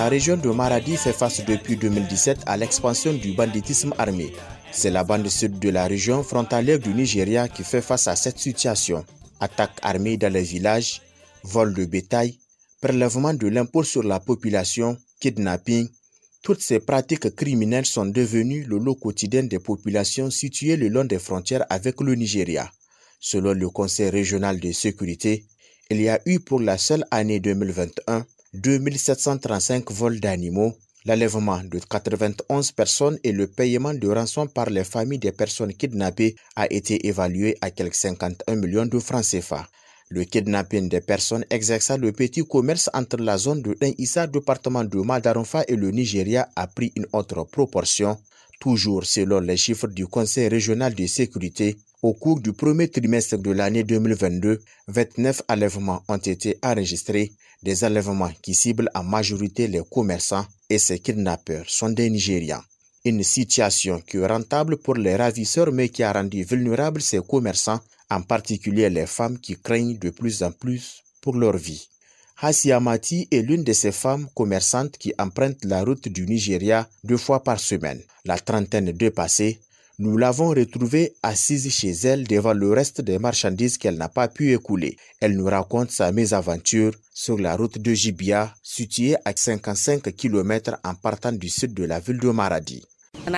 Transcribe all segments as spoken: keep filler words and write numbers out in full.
La région de Maradi fait face depuis deux mille dix-sept à l'expansion du banditisme armé. C'est la bande sud de la région frontalière du Nigeria qui fait face à cette situation. Attaques armées dans les villages, vol de bétail, prélèvement de l'impôt sur la population, kidnapping. Toutes ces pratiques criminelles sont devenues le lot quotidien des populations situées le long des frontières avec le Nigeria. Selon le Conseil régional de sécurité, il y a eu pour la seule année deux mille vingt et un deux mille sept cent trente-cinq vols d'animaux, l'enlèvement de quatre-vingt-onze personnes et le paiement de rançon par les familles des personnes kidnappées a été évalué à quelque cinquante et un millions de francs C F A. Le kidnapping des personnes exerçant le petit commerce entre la zone de Issa, département de Madarunfa et le Nigeria a pris une autre proportion. Toujours selon les chiffres du Conseil régional de sécurité, au cours du premier trimestre de l'année deux mille vingt-deux, vingt-neuf enlèvements ont été enregistrés, des enlèvements qui ciblent en majorité les commerçants et ces kidnappeurs sont des Nigérians. Une situation qui est rentable pour les ravisseurs mais qui a rendu vulnérables ces commerçants, en particulier les femmes qui craignent de plus en plus pour leur vie. Hassia Mati est l'une de ces femmes commerçantes qui empruntent la route du Nigeria deux fois par semaine. La trentaine dépassée, nous l'avons retrouvée assise chez elle devant le reste des marchandises qu'elle n'a pas pu écouler. Elle nous raconte sa mésaventure sur la route de Jibia, située à cinquante-cinq kilomètres en partant du sud de la ville de Maradi. Nous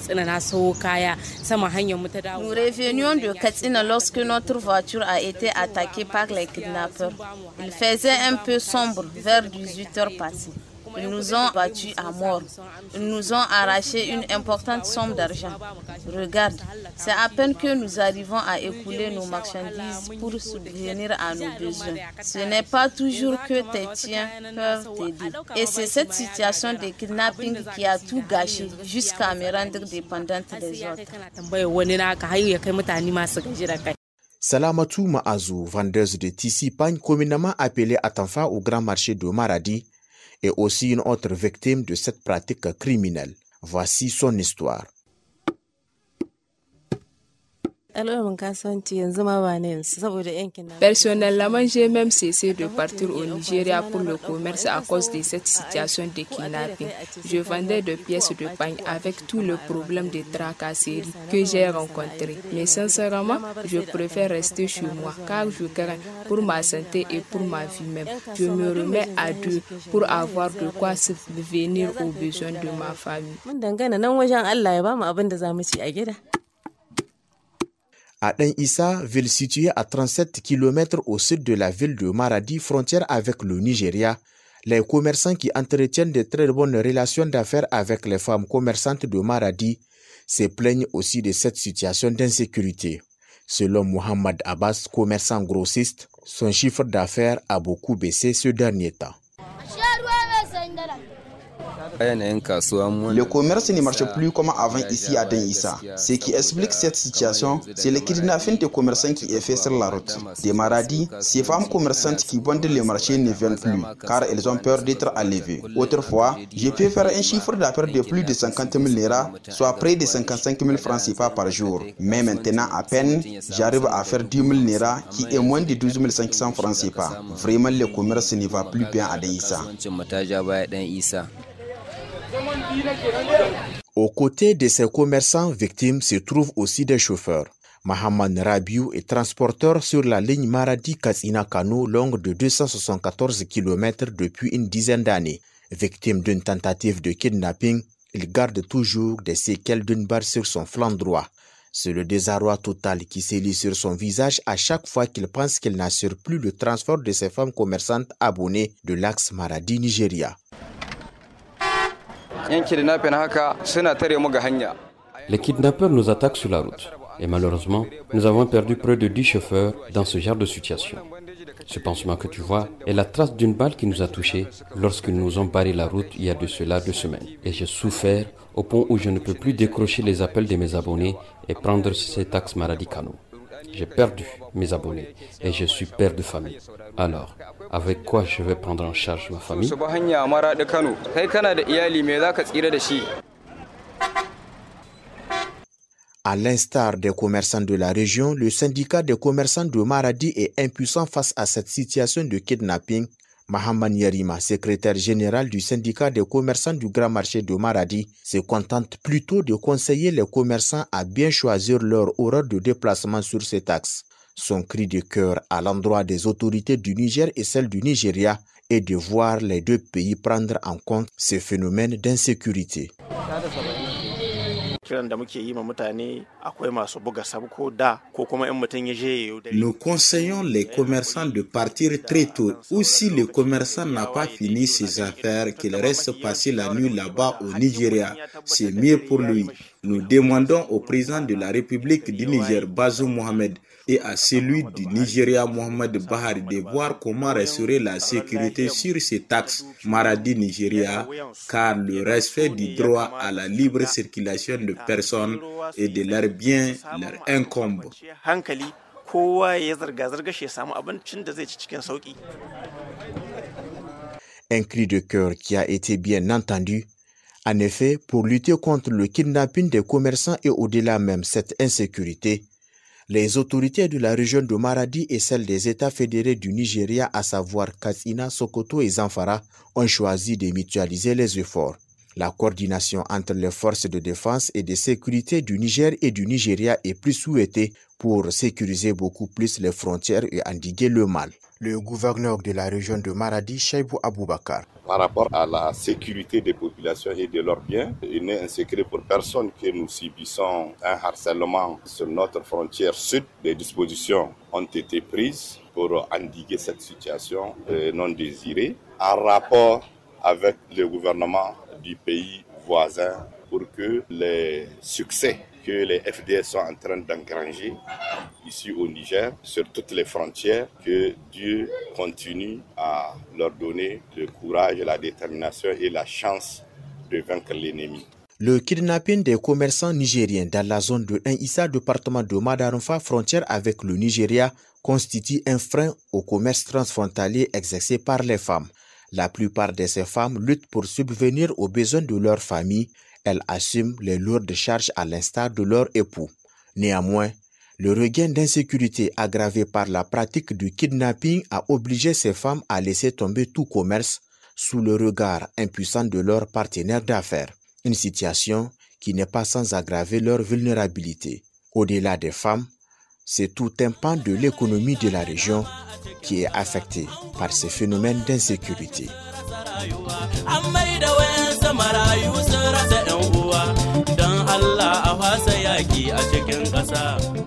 revenions de Katsina lorsque notre voiture a été attaquée par les kidnappeurs. Il faisait un peu sombre vers dix-huit heures passées. Ils nous ont battus à mort. Ils nous ont arraché une importante somme d'argent. Regarde, c'est à peine que nous arrivons à écouler nos marchandises pour subvenir à nos besoins. Ce n'est pas toujours que tes tiens peuvent t'aider. Et c'est cette situation de kidnapping qui a tout gâché jusqu'à me rendre dépendante des autres. Salamatou Maazou, vendeuse de tissus pagne communément appelée Atanfa au grand marché de Maradi, est aussi une autre victime de cette pratique criminelle. Voici son histoire. Personnellement, j'ai même cessé de partir au Nigeria pour le commerce à cause de cette situation de kidnapping. Je vendais des pièces de pagne avec tous les problèmes de tracasserie que j'ai rencontrés. Mais sincèrement, je préfère rester chez moi car je crains pour ma santé et pour ma vie même. Je me remets à Dieu pour avoir de quoi subvenir aux besoins de ma famille. À Dan Issa, ville située à trente-sept kilomètres au sud de la ville de Maradi, frontière avec le Nigeria, les commerçants qui entretiennent de très bonnes relations d'affaires avec les femmes commerçantes de Maradi se plaignent aussi de cette situation d'insécurité. Selon Mohamed Abbas, commerçant grossiste, son chiffre d'affaires a beaucoup baissé ce dernier temps. Le commerce ne marche plus comme avant ici à Dan Issa. Ce qui explique cette situation, c'est le kidnapping des commerçants qui est fait sur la route. Des Maradi, ces femmes commerçantes qui vendent les marchés ne viennent plus, car elles ont peur d'être enlevées. Autrefois, je peux faire un chiffre d'affaires de plus de cinquante mille lira, soit près de cinquante-cinq mille francs C F A par jour. Mais maintenant, à peine, j'arrive à faire dix mille lira, qui est moins de douze mille cinq cents francs C F A. Vraiment, le commerce ne va plus bien à Dan Issa. Aux côtés de ces commerçants victimes se trouvent aussi des chauffeurs. Mahaman Rabiou est transporteur sur la ligne Maradi-Katsina-Kano longue de deux cent soixante-quatorze kilomètres depuis une dizaine d'années. Victime d'une tentative de kidnapping, il garde toujours des séquelles d'une barre sur son flanc droit. C'est le désarroi total qui se lit sur son visage à chaque fois qu'il pense qu'il n'assure plus le transport de ces femmes commerçantes abonnées de l'axe Maradi-Nigeria. Les kidnappeurs nous attaquent sur la route et malheureusement, nous avons perdu près de dix chauffeurs dans ce genre de situation. Ce pansement que tu vois est la trace d'une balle qui nous a touchés lorsqu'ils nous ont barré la route il y a de cela deux semaines. Et j'ai souffert au point où je ne peux plus décrocher les appels de mes abonnés et prendre cet axe Maradi-Kano. J'ai perdu mes abonnés et je suis père de famille. Alors, avec quoi je vais prendre en charge ma famille? À l'instar des commerçants de la région, le syndicat des commerçants de Maradi est impuissant face à cette situation de kidnapping, Mahaman Yarima, secrétaire général du syndicat des commerçants du Grand Marché de Maradi, se contente plutôt de conseiller les commerçants à bien choisir leur horaire de déplacement sur cet axe. Son cri de cœur à l'endroit des autorités du Niger et celles du Nigeria est de voir les deux pays prendre en compte ce phénomène d'insécurité. Nous conseillons les commerçants de partir très tôt, ou si le commerçant n'a pas fini ses affaires, qu'il reste passer la nuit là-bas au Nigeria. C'est mieux pour lui. Nous demandons au président de la République du Niger, Bazoum Mohamed, et à celui du Nigeria, Mohamed Bahari, de voir comment restaurer la sécurité sur cet axe Maradi-Nigeria, car le respect du droit à la libre circulation de personnes et de leurs biens leur incombe. Un cri de cœur qui a été bien entendu. En effet, pour lutter contre le kidnapping des commerçants et au-delà même cette insécurité, les autorités de la région de Maradi et celles des États fédérés du Nigeria, à savoir Katsina, Sokoto et Zamfara, ont choisi de mutualiser les efforts. La coordination entre les forces de défense et de sécurité du Niger et du Nigeria est plus souhaitée pour sécuriser beaucoup plus les frontières et endiguer le mal. Le gouverneur de la région de Maradi, Chaibou Aboubakar. Par rapport à la sécurité des populations et de leurs biens, il n'est un secret pour personne que nous subissons un harcèlement sur notre frontière sud. Des dispositions ont été prises pour endiguer cette situation non désirée en rapport avec le gouvernement du pays voisin pour que les succès que les F D S sont en train d'engranger ici au Niger, sur toutes les frontières, que Dieu continue à leur donner le courage, la détermination et la chance de vaincre l'ennemi. Le kidnapping des commerçants nigériens dans la zone de Issa, département de Madarumfa, frontière avec le Nigeria, constitue un frein au commerce transfrontalier exercé par les femmes. La plupart de ces femmes luttent pour subvenir aux besoins de leur famille. Elles assument les lourdes charges à l'instar de leur époux. Néanmoins, le regain d'insécurité aggravé par la pratique du kidnapping a obligé ces femmes à laisser tomber tout commerce sous le regard impuissant de leurs partenaires d'affaires. Une situation qui n'est pas sans aggraver leur vulnérabilité. Au-delà des femmes, c'est tout un pan de l'économie de la région qui est affecté par ces phénomènes d'insécurité. Dan Allah a fasa yaki a cikin ƙasa.